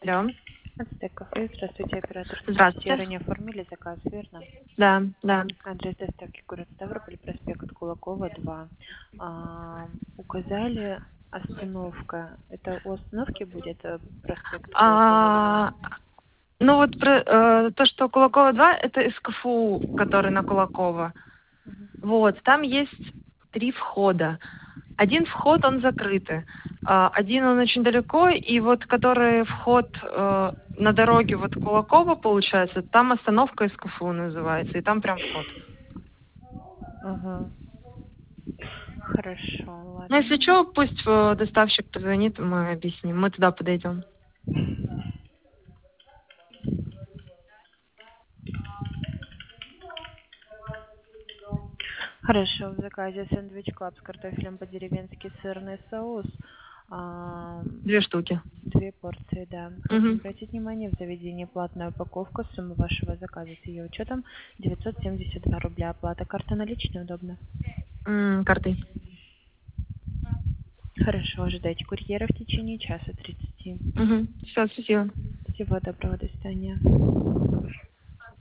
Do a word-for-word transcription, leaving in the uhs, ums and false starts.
Алло. Ацтек кафе. Здравствуйте, оператор. Здравствуйте. Ранее оформили заказ, верно? Да, да. Адрес доставки город Ставрополь, проспект Кулакова, два. А, указали остановка. Это у остановки будет э, проспект Кулакова, два? А, ну вот про, э, то, что Кулакова два, это из КФУ, который на Кулакова. Вот, там есть три входа. Один вход, он закрытый. А, один он очень далеко, и вот который вход э, на дороге вот Кулакова, получается, там остановка из КФУ называется, и там прям вход. Ага. Хорошо, Ну, если ладно. что, пусть э, доставщик позвонит, мы объясним, мы туда подойдем. Хорошо, в заказе сэндвич клаб с картофелем по-деревенски, сырный соус. А, Две штуки. две порции, да. Просим Угу. обратить внимание, в заведении платная упаковка, сумма вашего заказа с ее учетом девятьсот семьдесят два рубля. Оплата карта наличная, удобно? М, картой. Хорошо, ожидайте курьера в течение часа тридцати. Угу. Все, спасибо. Всего доброго, до свидания.